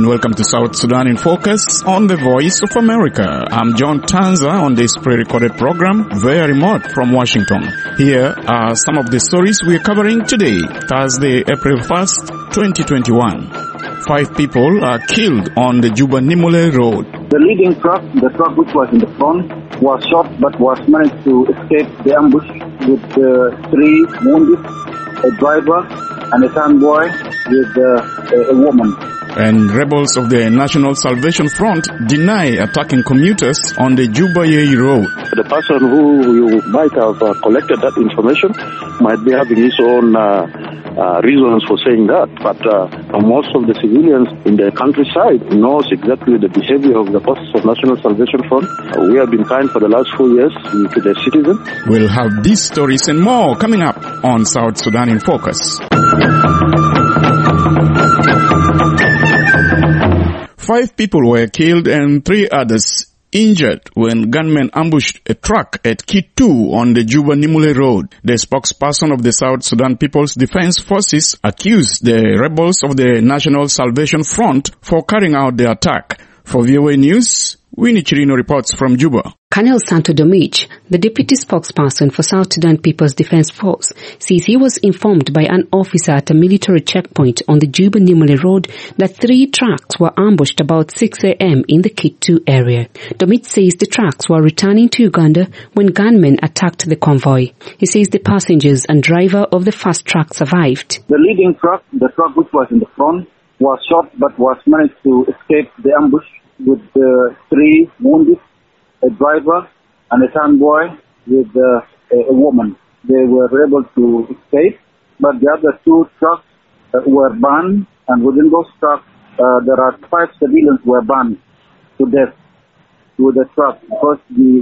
and welcome to South Sudan in Focus on the Voice of America. I'm John Tanza on this pre-recorded program, very remote from Washington. Here are some of the stories we're covering today, Thursday, April 1st, 2021. 5 people are killed on the Juba-Nimule Road. The leading truck, the truck which was in the front, was shot but was managed to escape the ambush with 3 wounded, a driver and a convoy with a woman. And rebels of the National Salvation Front deny attacking commuters on the Juba-Yei Road. The person who you might have collected that information might be having his own reasons for saying that, but most of the civilians in the countryside knows exactly the behavior of the forces of National Salvation Front. We have been kind for the last 4 years to the citizens. We'll have these stories and more coming up on South Sudan in Focus. 5 people were killed and 3 others injured when gunmen ambushed a truck at Kitu on the Juba-Nimule Road. The spokesperson of the South Sudan People's Defense Forces accused the rebels of the National Salvation Front for carrying out the attack. For VOA News, Winnie Chirino reports from Juba. Colonel Santo Domich, the deputy spokesperson for South Sudan People's Defense Force, says he was informed by an officer at a military checkpoint on the Juba-Nimule Road that 3 trucks were ambushed about 6 a.m. in the Kitu area. Domich says the trucks were returning to Uganda when gunmen attacked the convoy. He says the passengers and driver of the first truck survived. The leading truck, the truck which was in the front, was shot but was managed to escape the ambush with 3 wounded, a driver and a convoy with a woman. They were able to escape, but the other 2 trucks were burned, and within those trucks there are 5 civilians were burned to death with the truck, because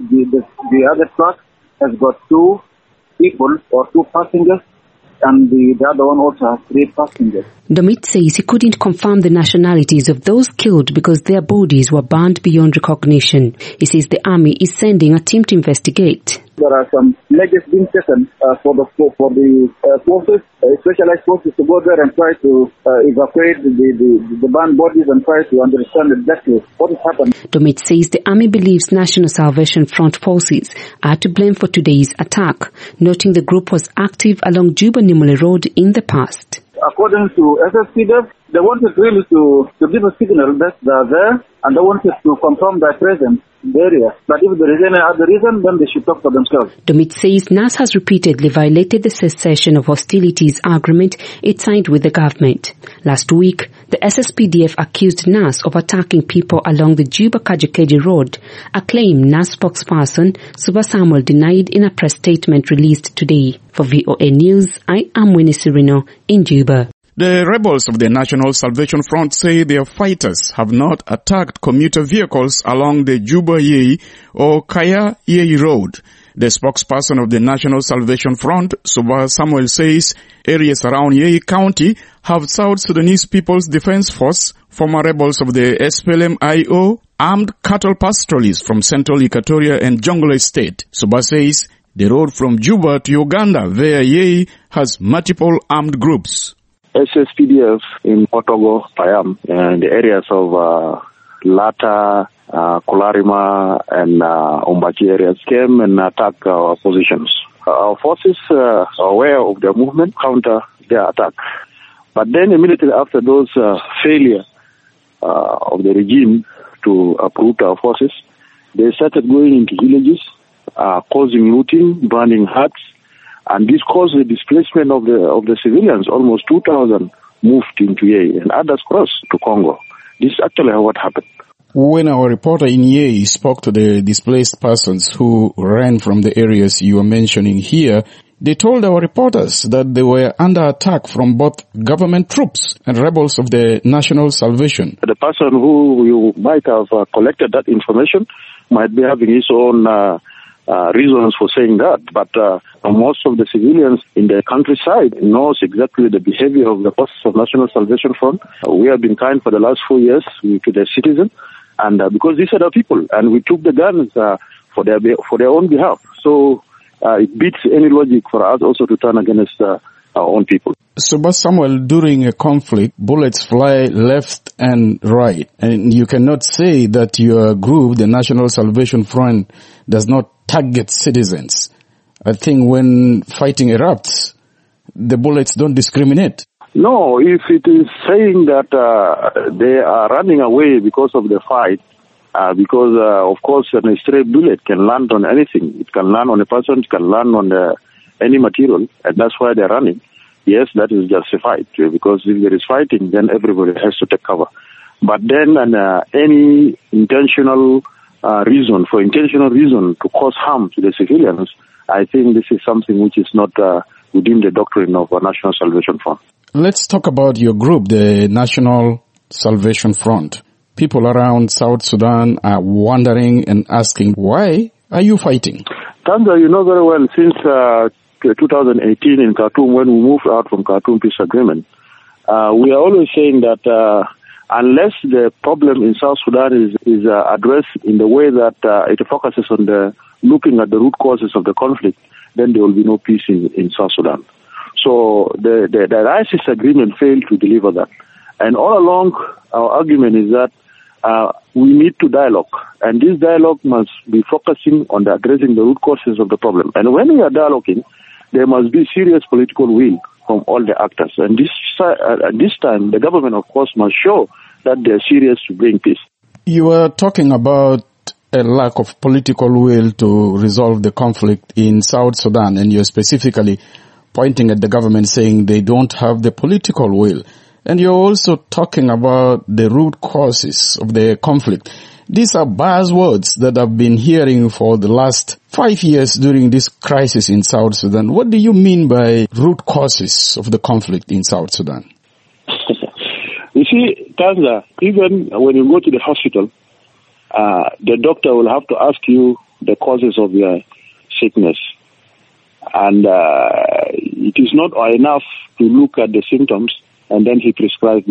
the other truck has got 2 people or 2 passengers, and the other one also has 3 passengers. Domit says he couldn't confirm the nationalities of those killed because their bodies were burned beyond recognition. He says the army is sending a team to investigate. There are some measures being taken for the forces, specialized forces, to go there and try to evacuate the burned bodies and try to understand exactly what has happened. Domit says the army believes National Salvation Front forces are to blame for today's attack, noting the group was active along Juba-Nimule Road in the past. According to SSPDF, they wanted really to give a signal that they are there, and they wanted to confirm their presence in the area. But if there is any other reason, then they should talk for themselves. Domit says NAS has repeatedly violated the cessation of hostilities agreement it signed with the government. Last week, the SSPDF accused NAS of attacking people along the Juba-Kajukeji Road, a claim NAS spokesperson Suba Samuel denied in a press statement released today. For VOA News, I am Winnie Chirino in Juba. The rebels of the National Salvation Front say their fighters have not attacked commuter vehicles along the Juba-Yei or Kaya-Yei Road. The spokesperson of the National Salvation Front, Suba Samuel, says areas around Yei County have South Sudanese People's Defense Force, former rebels of the SPLM-IO, armed cattle pastoralists from Central Equatoria and Jonglei State. Suba says the road from Juba to Uganda via Yei has multiple armed groups. SSPDF in Otogo, Payam, and the areas of Lata, Kolarima, and Umbachi areas came and attacked our positions. Our forces are aware of their movement, counter their attack. But then immediately after those failure of the regime to uproot our forces, they started going into villages, causing looting, burning huts, and this caused the displacement of the civilians. Almost 2,000 moved into Yei, and others crossed to Congo. This is actually what happened. When our reporter in Yei spoke to the displaced persons who ran from the areas you are mentioning here, they told our reporters that they were under attack from both government troops and rebels of the National Salvation. The person who you might have collected that information might be having his own reasons for saying that, but most of the civilians in the countryside knows exactly the behavior of the forces of National Salvation Front. We have been kind for the last 4 years to the citizens, and because these are the people, and we took the guns for their own behalf. So it beats any logic for us also to turn against our own people. So, but Samuel, during a conflict, bullets fly left and right, and you cannot say that your group, the National Salvation Front, does not target citizens. I think when fighting erupts, the bullets don't discriminate. No, if it is saying that they are running away because of the fight, because of course a stray bullet can land on anything. It can land on a person, it can land on any material, and that's why they're running. Yes, that is justified, because if there is fighting, then everybody has to take cover. But then any intentional reason to cause harm to the civilians, I think this is something which is not within the doctrine of our National Salvation Front. Let's talk about your group, the National Salvation Front. People around South Sudan are wondering and asking, why are you fighting? Tanza, you know very well, since 2018 in Khartoum, when we moved out from Khartoum Peace Agreement, we are always saying that unless the problem in South Sudan is addressed in the way that it focuses on looking at the root causes of the conflict, then there will be no peace in South Sudan. So the ISIS agreement failed to deliver that. And all along, our argument is that we need to dialogue. And this dialogue must be focusing on addressing the root causes of the problem. And when we are dialoguing, there must be serious political will from all the actors. And this time, the government, of course, must show that they are serious to bring peace. You were talking about a lack of political will to resolve the conflict in South Sudan, and you're specifically pointing at the government saying they don't have the political will. And you're also talking about the root causes of the conflict. These are buzzwords that I've been hearing for the last 5 years during this crisis in South Sudan. What do you mean by root causes of the conflict in South Sudan? You see, Tanza, even when you go to the hospital, the doctor will have to ask you the causes of your sickness. And it is not enough to look at the symptoms and then he prescribes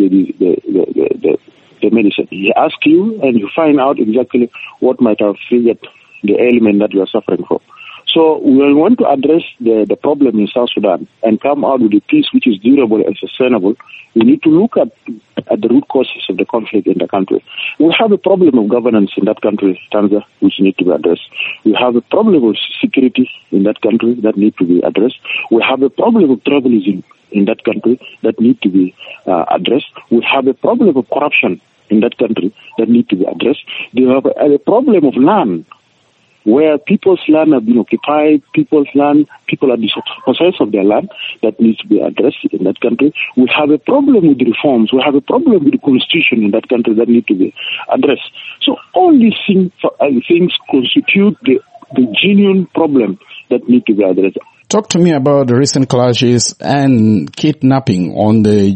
the medicine. He asks you and you find out exactly what might have triggered the ailment that you are suffering from. So we want to address the problem in South Sudan and come out with a peace which is durable and sustainable. We need to look at the root causes of the conflict in the country. We have a problem of governance in that country, Tanzania, which need to be addressed. We have a problem of security in that country that need to be addressed. We have a problem of tribalism in that country that need to be addressed. We have a problem of corruption in that country that need to be addressed. We have a problem of land, where people's land have been occupied, people are dispossessed of their land, that needs to be addressed in that country. We have a problem with the reforms. We have a problem with the constitution in that country that need to be addressed. So all these things constitute the genuine problem that need to be addressed. Talk to me about the recent clashes and kidnapping on the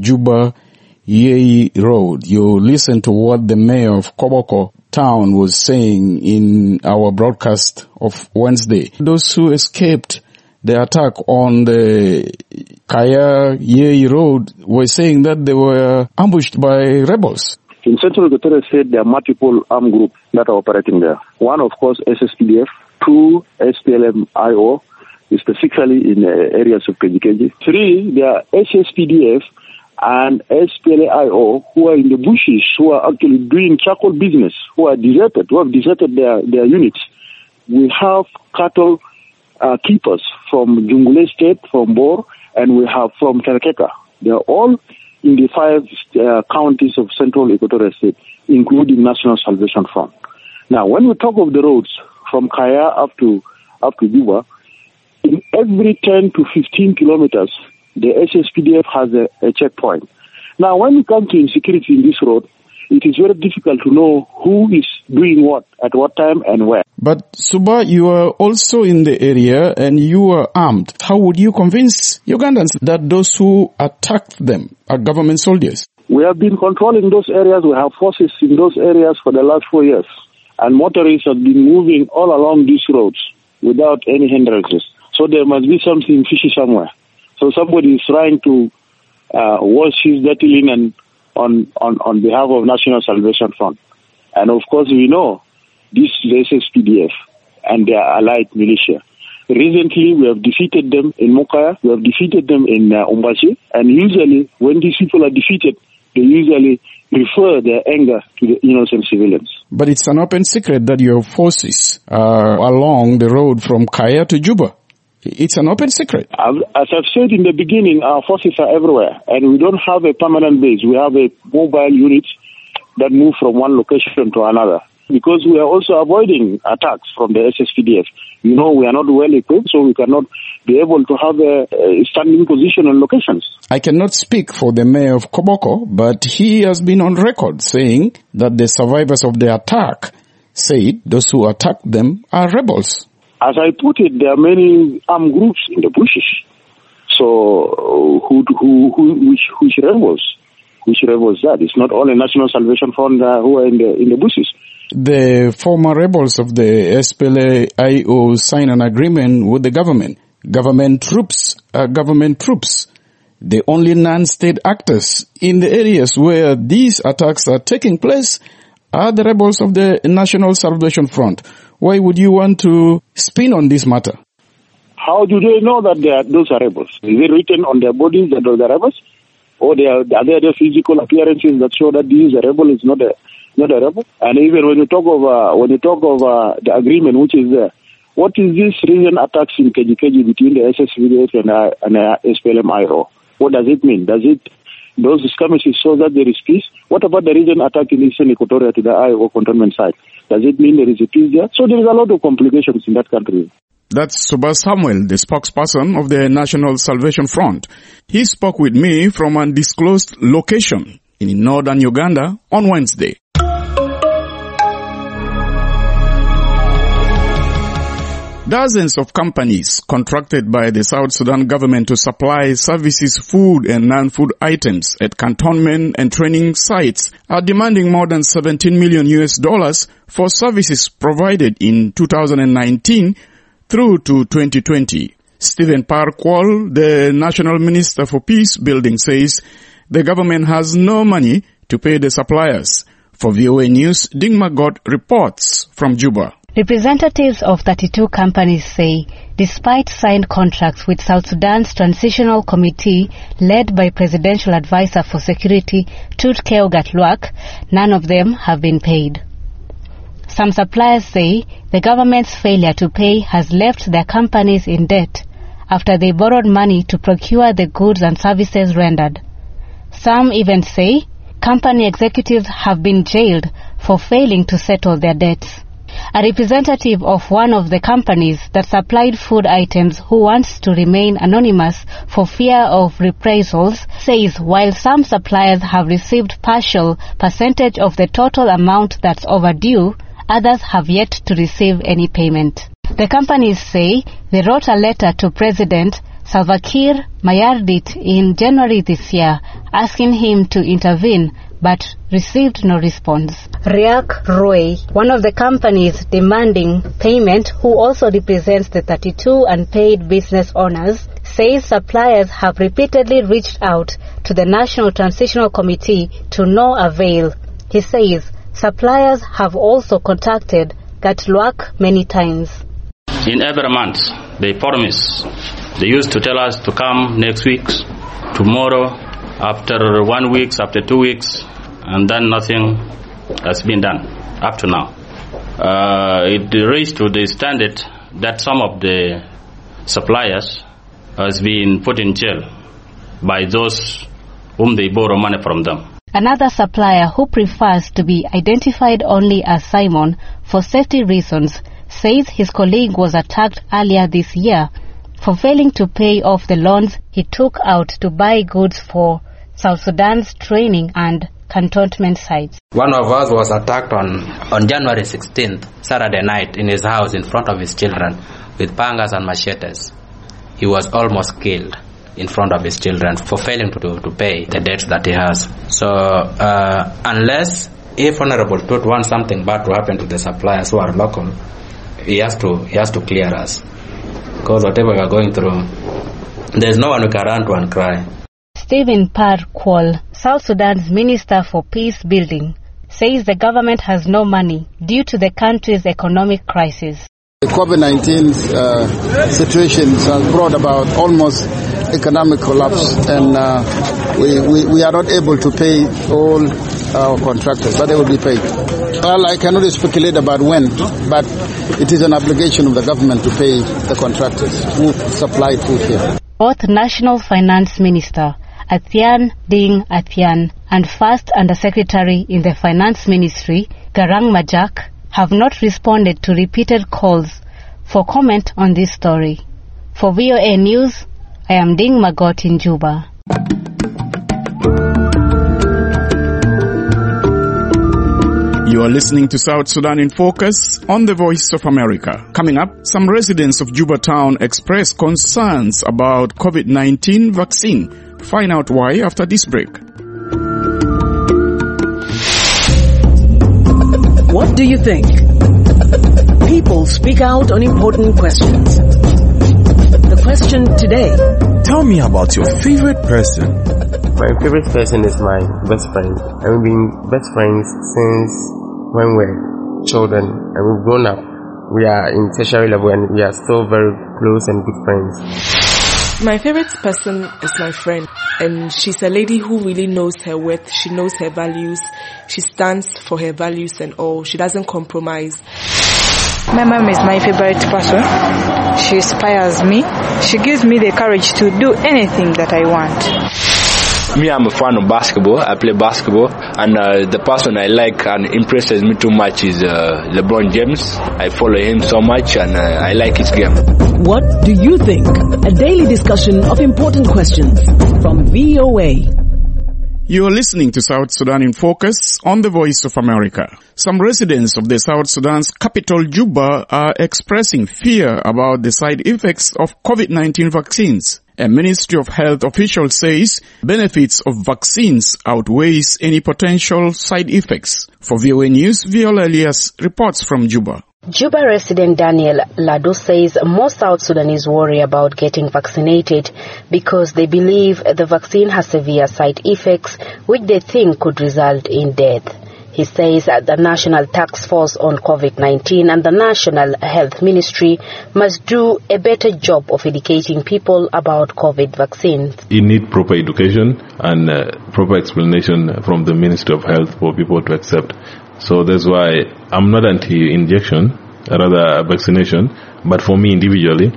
Juba-Yei Road. You listen to what the mayor of Koboko town was saying in our broadcast of Wednesday. Those who escaped the attack on the Kaya-Yei Road were saying that they were ambushed by rebels. In Central Equatoria State, there are multiple armed groups that are operating there. One, of course, SSPDF. Two, SPLM-IO, specifically in areas of Kejikeji. Three, there are SSPDF and SPLA-IO who are in the bushes, who are actually doing charcoal business, who have deserted their units. We have cattle keepers from Jungule State, from Bor, and we have from Kerekeka. They are all in the 5 counties of Central Equatoria State, including National Salvation Front. Now, when we talk of the roads from Kaya up to Juba, in every 10 to 15 kilometers, the SSPDF has a checkpoint. Now, when we come to insecurity in this road, it is very difficult to know who is doing what, at what time and where. But Suba, you are also in the area and you are armed. How would you convince Ugandans that those who attacked them are government soldiers? We have been controlling those areas. We have forces in those areas for the last 4 years. And motorists have been moving all along these roads without any hindrances. So there must be something fishy somewhere. So somebody is trying to wash his dirty linen on behalf of National Salvation Front. And of course we know this is SSPDF and their allied militia. Recently, we have defeated them in Mokaya, we have defeated them in Umbashi, and usually when these people are defeated, they usually refer their anger to the innocent civilians. But it's an open secret that your forces are along the road from Kaya to Juba. It's an open secret. As I've said in the beginning, our forces are everywhere, and we don't have a permanent base. We have a mobile unit that move from one location to another, because we are also avoiding attacks from the SSPDF. We are not well equipped, so we cannot be able to have a standing position on locations. I cannot speak for the mayor of Koboko, but he has been on record saying that the survivors of the attack said those who attacked them are rebels. As I put it, there are many armed groups in the bushes. So, which rebels? Which rebels that? It's not only National Salvation Front who are in the bushes. The former rebels of the SPLA-IO signed an agreement with the government. Government troops are government troops. The only non-state actors in the areas where these attacks are taking place are the rebels of the National Salvation Front. Why would you want to spin on this matter? How do they know that those are rebels? Is it written on their bodies that those are rebels? Or are there physical appearances that show that this is a rebel, is not a rebel? And even when you talk of the agreement which is there, what is this recent attacks in KG between the SSPDF and SPLM-IO? What does it mean? Those skirmishes show that there is peace? What about the recent attack in Eastern Equatoria to the IO cantonment site? Does it mean there is a peace there? So there is a lot of complications in that country. That's Subhas Samuel, the spokesperson of the National Salvation Front. He spoke with me from an undisclosed location in northern Uganda on Wednesday. Dozens of companies contracted by the South Sudan government to supply services, food and non-food items at cantonment and training sites are demanding more than $17 million for services provided in 2019 through to 2020. Stephen Parkwall, the National Minister for Peace Building, says the government has no money to pay the suppliers. For VOA News, Dingma God reports from Juba. Representatives of 32 companies say, despite signed contracts with South Sudan's Transitional Committee led by Presidential Advisor for Security Tut Keugat Luak, none of them have been paid. Some suppliers say the government's failure to pay has left their companies in debt after they borrowed money to procure the goods and services rendered. Some even say company executives have been jailed for failing to settle their debts. A representative of one of the companies that supplied food items who wants to remain anonymous for fear of reprisals says while some suppliers have received partial percentage of the total amount that's overdue, others have yet to receive any payment. The companies say they wrote a letter to President Salva Kiir Mayardit in January this year asking him to intervene but received no response. Riak Roy, one of the companies demanding payment, who also represents the 32 unpaid business owners, says suppliers have repeatedly reached out to the National Transitional Committee to no avail. He says suppliers have also contacted Gatluak many times. In every month, they promise. They used to tell us to come next week, tomorrow, after 1 week, after 2 weeks, and then nothing has been done up to now. It raised to the standard that some of the suppliers has been put in jail by those whom they borrow money from them. Another supplier who prefers to be identified only as Simon for safety reasons says his colleague was attacked earlier this year for failing to pay off the loans he took out to buy goods for South Sudan's training and cantonment sites. One of us was attacked on January 16th, Saturday night, in his house in front of his children with pangas and machetes. He was almost killed in front of his children for failing to pay the debts that he has. So unless if Honorable Tut wants something bad to happen to the suppliers who are local, he has to clear us. Because whatever we are going through, there is no one who can run to and cry. Stephen Parkwall, South Sudan's Minister for Peace Building, says the government has no money due to the country's economic crisis. The COVID-19 situation has brought about almost economic collapse, and we are not able to pay all our contractors, but they will be paid. Well, I cannot speculate about when, but it is an obligation of the government to pay the contractors who supply food here. Both National Finance Minister Athian Ding Athian and First Undersecretary in the Finance Ministry, Garang Majak, have not responded to repeated calls for comment on this story. For VOA News, I am Ding Magot in Juba. You are listening to South Sudan in Focus on the Voice of America. Coming up, some residents of Juba town express concerns about COVID-19 vaccine. Find out why after this break. What do you think? People speak out on important questions. The question today. Tell me about your favorite person. My favorite person is my best friend. And we've been best friends since when we're children, and we've grown up. We are in tertiary level and we are still very close and good friends. My favorite person is my friend, and she's a lady who really knows her worth. She knows her values. She stands for her values and all. She doesn't compromise. My mom is my favorite person. She inspires me. She gives me the courage to do anything that I want. Me, I'm a fan of basketball. I play basketball, and the person I like and impresses me too much is LeBron James. I follow him so much, and I like his game. What do you think? A daily discussion of important questions from VOA. You are listening to South Sudan in Focus on the Voice of America. Some residents of the South Sudan's capital, Juba, are expressing fear about the side effects of COVID-19 vaccines. A Ministry of Health official says benefits of vaccines outweighs any potential side effects. For VOA News, Viola Elias reports from Juba. Juba resident Daniel Lado says most South Sudanese worry about getting vaccinated because they believe the vaccine has severe side effects which they think could result in death. He says that the National Task Force on COVID-19 and the National Health Ministry must do a better job of educating people about COVID vaccines. You need proper education and proper explanation from the Ministry of Health for people to accept. So that's why I'm not anti-injection, rather vaccination, but for me individually,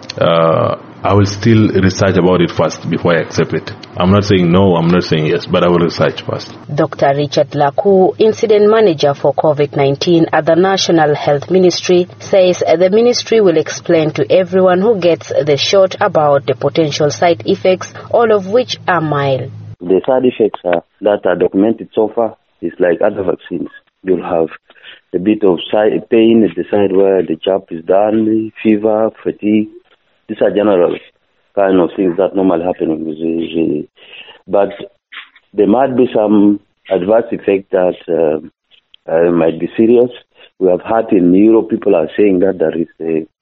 I will still research about it first before I accept it. I'm not saying no, I'm not saying yes, but I will research first. Dr. Richard Laku, Incident Manager for COVID-19 at the National Health Ministry, says the ministry will explain to everyone who gets the shot about the potential side effects, all of which are mild. The side effects that are documented so far is like other vaccines. You'll have a bit of pain at the side where the jab is done, fever, fatigue. These are general kind of things that normally happen. But there might be some adverse effect that might be serious. We have heard in Europe, people are saying that there is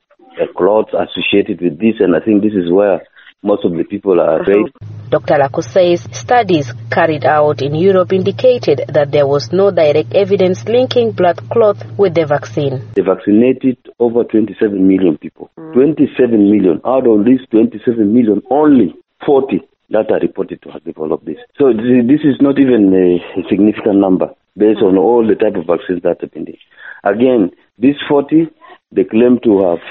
a clot associated with this, and I think this is where most of the people are raised. Dr. Laku says studies carried out in Europe indicated that there was no direct evidence linking blood clot with the vaccine. They vaccinated over 27 million people. 27 million. Out of these 27 million, only 40 that are reported to have developed this. So this is not even a significant number based on all the type of vaccines that have been there. Again, these 40, they claim to have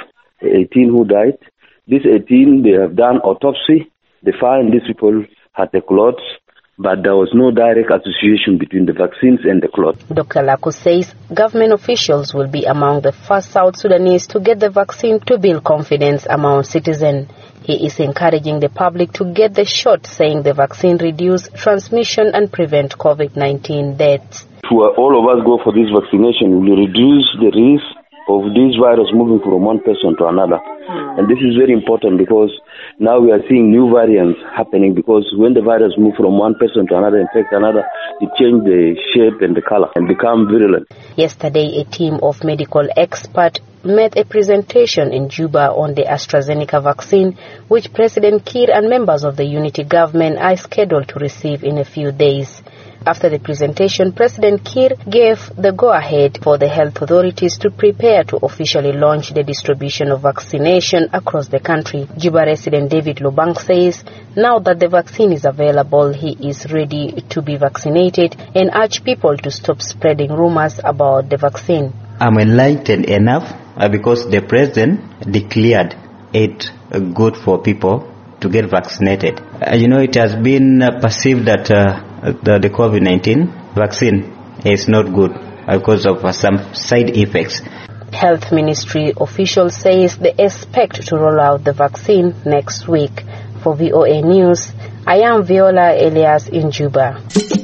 18 who died. These 18, they have done autopsy. They find these people had the clots, but there was no direct association between the vaccines and the clot. Dr. Laku says government officials will be among the first South Sudanese to get the vaccine to build confidence among citizens. He is encouraging the public to get the shot, saying the vaccine reduces transmission and prevent COVID-19 deaths. To all of us go for this vaccination, we will reduce the risk of this virus moving from one person to another. And this is very important because now we are seeing new variants happening, because when the virus moves from one person to another, infect another, it changes the shape and the color and become virulent. Yesterday, a team of medical experts made a presentation in Juba on the AstraZeneca vaccine, which President Kiir and members of the unity government are scheduled to receive in a few days. After the presentation, President Kiir gave the go-ahead for the health authorities to prepare to officially launch the distribution of vaccination across the country. Juba resident David Lubang says now that the vaccine is available, he is ready to be vaccinated and urge people to stop spreading rumors about the vaccine. I'm enlightened enough because the president declared it good for people to get vaccinated. It has been perceived that the COVID-19 vaccine is not good because of some side effects. Health Ministry officials says they expect to roll out the vaccine next week. For VOA News, I am Viola Elias in Juba.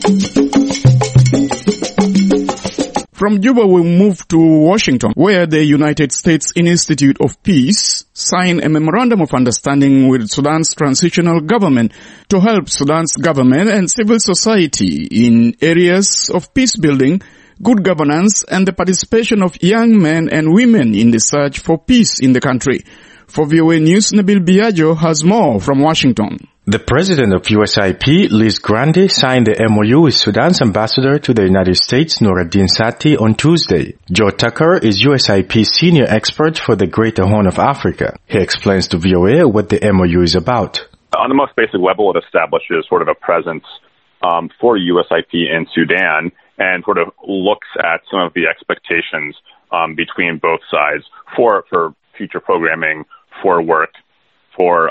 From Juba, we move to Washington, where the United States Institute of Peace signed a memorandum of understanding with Sudan's transitional government to help Sudan's government and civil society in areas of peace building, good governance, and the participation of young men and women in the search for peace in the country. For VOA News, Nabil Biagio has more from Washington. The president of USIP, Liz Grande, signed the MOU with Sudan's ambassador to the United States, Nuruddin Sati, on Tuesday. Joe Tucker is USIP's senior expert for the Greater Horn of Africa. He explains to VOA what the MOU is about. On the most basic level, it establishes sort of a presence for USIP in Sudan and sort of looks at some of the expectations between both sides for future programming, for work, for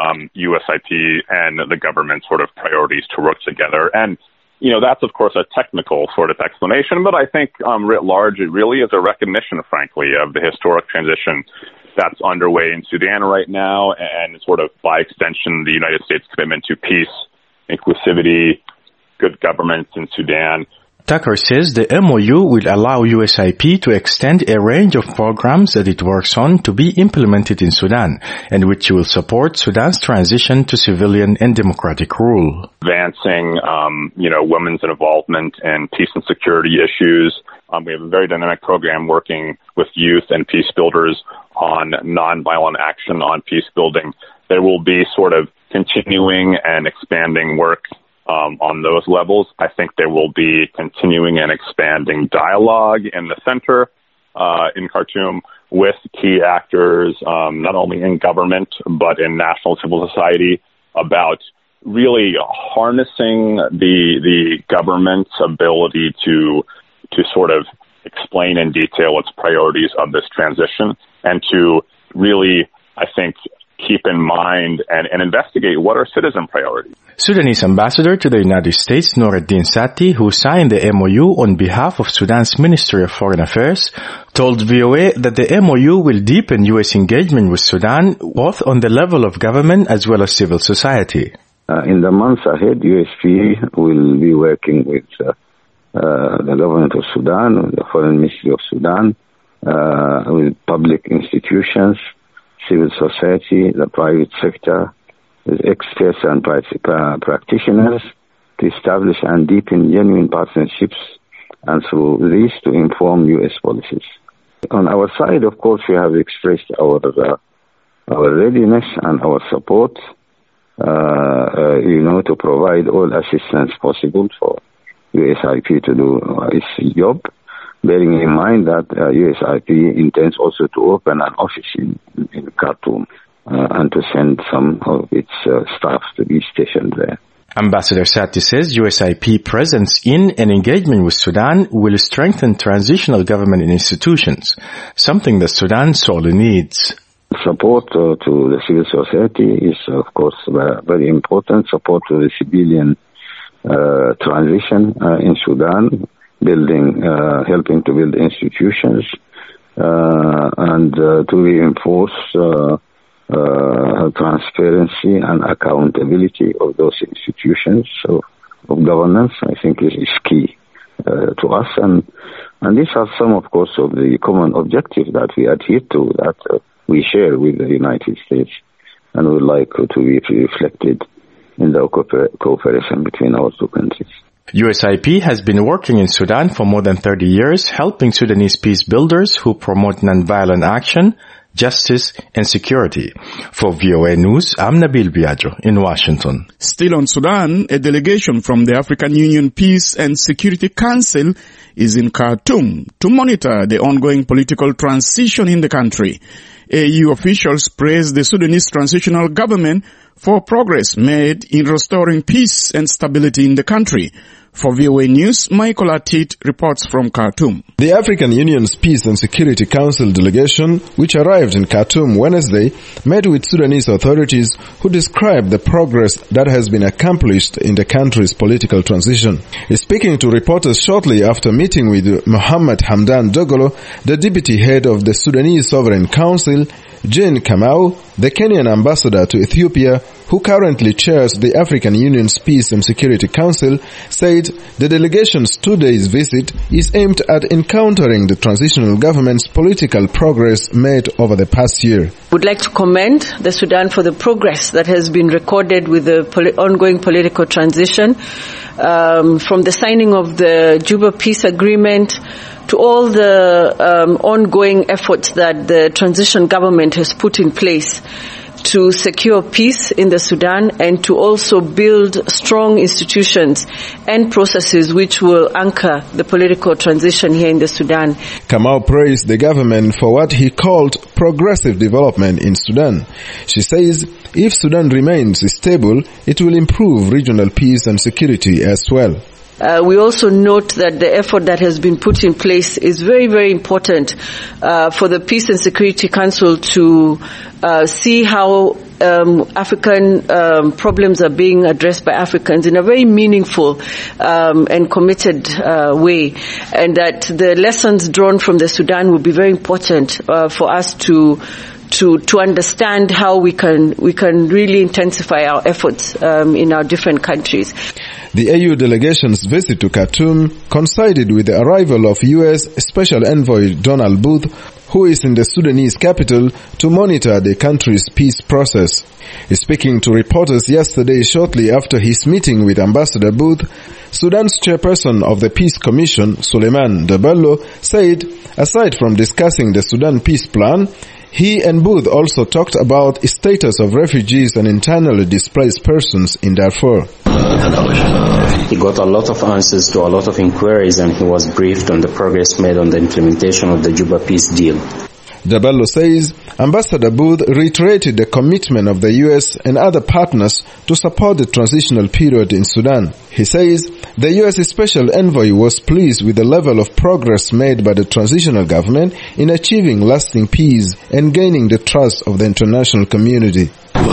USIP and the government's sort of priorities to work together. And, that's, of course, a technical sort of explanation, but I think writ large, it really is a recognition, frankly, of the historic transition that's underway in Sudan right now and sort of, by extension, the United States' commitment to peace, inclusivity, good governance in Sudan. Tucker says the MOU will allow USIP to extend a range of programs that it works on to be implemented in Sudan, and which will support Sudan's transition to civilian and democratic rule. Advancing, women's involvement in peace and security issues. We have a very dynamic program working with youth and peace builders on nonviolent action on peace building. There will be sort of continuing and expanding work on those levels. I think there will be continuing and expanding dialogue in the center in Khartoum with key actors, not only in government, but in national civil society, about really harnessing the government's ability to sort of explain in detail its priorities of this transition and to really, I think, keep in mind and investigate what are citizen priorities. Sudanese ambassador to the United States, Nuruddin Sati, who signed the MOU on behalf of Sudan's Ministry of Foreign Affairs, told VOA that the MOU will deepen U.S. engagement with Sudan, both on the level of government as well as civil society. In the months ahead, USP will be working with the government of Sudan, with the Foreign Ministry of Sudan, with public institutions, civil society, the private sector, with experts and practitioners to establish and deepen genuine partnerships and through this to inform U.S. policies. On our side, of course, we have expressed our readiness and our support, to provide all assistance possible for USIP to do its job, bearing in mind that USIP intends also to open an office in Khartoum and to send some of its staff to be stationed there. Ambassador Sati says USIP presence in and engagement with Sudan will strengthen transitional government institutions, something that Sudan sorely needs. Support to the civil society is, of course, very important. Support to the civilian transition in Sudan, helping to build institutions, and to reinforce transparency and accountability of those institutions of governance, I think is key to us. And these are some, of course, of the common objectives that we adhere to, that we share with the United States, and would like to be reflected in the cooperation between our two countries. USIP has been working in Sudan for more than 30 years, helping Sudanese peace builders who promote nonviolent action, justice, and security. For VOA News, I'm Nabil Biagio in Washington. Still on Sudan, a delegation from the African Union Peace and Security Council is in Khartoum to monitor the ongoing political transition in the country. AU officials praised the Sudanese transitional government for progress made in restoring peace and stability in the country. For VOA News, Michael Atit reports from Khartoum. The African Union's Peace and Security Council delegation, which arrived in Khartoum Wednesday, met with Sudanese authorities who described the progress that has been accomplished in the country's political transition. Speaking to reporters shortly after meeting with Mohamed Hamdan Dagalo, the deputy head of the Sudanese Sovereign Council, Jane Kamau, the Kenyan ambassador to Ethiopia, who currently chairs the African Union's Peace and Security Council, said the delegation's 2 days visit is aimed at encountering the transitional government's political progress made over the past year. Would like to commend the Sudan for the progress that has been recorded with the ongoing political transition, from the signing of the Juba Peace Agreement to all the ongoing efforts that the transition government has put in place to secure peace in the Sudan and to also build strong institutions and processes which will anchor the political transition here in the Sudan. Kamau praised the government for what he called progressive development in Sudan. She says if Sudan remains stable, it will improve regional peace and security as well. We also note that the effort that has been put in place is very, very important for the Peace and Security Council to see how African problems are being addressed by Africans in a very meaningful and committed way, and that the lessons drawn from the Sudan will be very important for us to understand how we can really intensify our efforts in our different countries. The AU delegation's visit to Khartoum coincided with the arrival of U.S. Special Envoy Donald Booth, who is in the Sudanese capital to monitor the country's peace process. Speaking to reporters yesterday shortly after his meeting with Ambassador Booth, Sudan's chairperson of the Peace Commission, Suleiman Dabello, said aside from discussing the Sudan peace plan, he and Booth also talked about the status of refugees and internally displaced persons in Darfur. He got a lot of answers to a lot of inquiries, and he was briefed on the progress made on the implementation of the Juba peace deal. Dabello says Ambassador Booth reiterated the commitment of the U.S. and other partners to support the transitional period in Sudan. He says the U.S. Special Envoy was pleased with the level of progress made by the transitional government in achieving lasting peace and gaining the trust of the international community.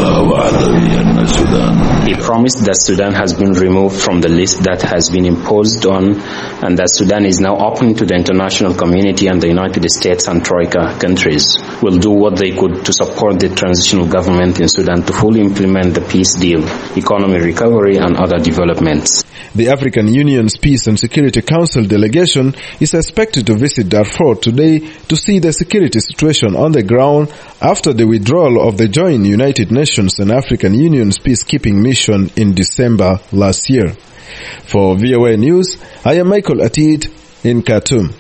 He promised that Sudan has been removed from the list that has been imposed on, and that Sudan is now open to the international community and the United States and Troika countries will do what they could to support the transitional government in Sudan to fully implement the peace deal, economic recovery and other developments. The African Union's Peace and Security Council delegation is expected to visit Darfur today to see the security situation on the ground after the withdrawal of the joint United Nations and African Union's peacekeeping mission in December last year. For VOA News, I am Michael Atid in Khartoum.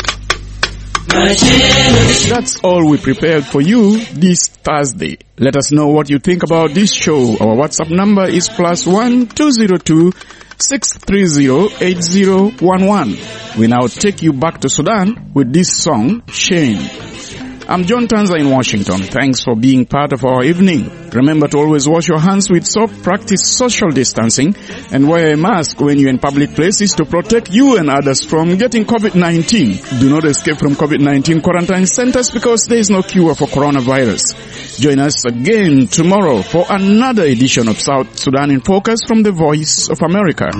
That's all we prepared for you this Thursday. Let us know what you think about this show. Our WhatsApp number is +1 202 630 8011. We now take you back to Sudan with this song, Shame. I'm John Tanza in Washington. Thanks for being part of our evening. Remember to always wash your hands with soap, practice social distancing, and wear a mask when you're in public places to protect you and others from getting COVID-19. Do not escape from COVID-19 quarantine centers because there is no cure for coronavirus. Join us again tomorrow for another edition of South Sudan in Focus from the Voice of America.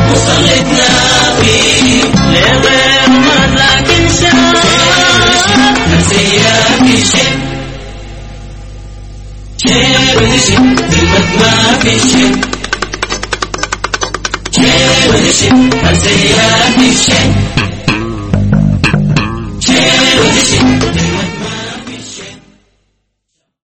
وصلتنا فيه لغير ما لكن شاء ونشي كلمة ما في شيء ونشي عن سيئات الشيء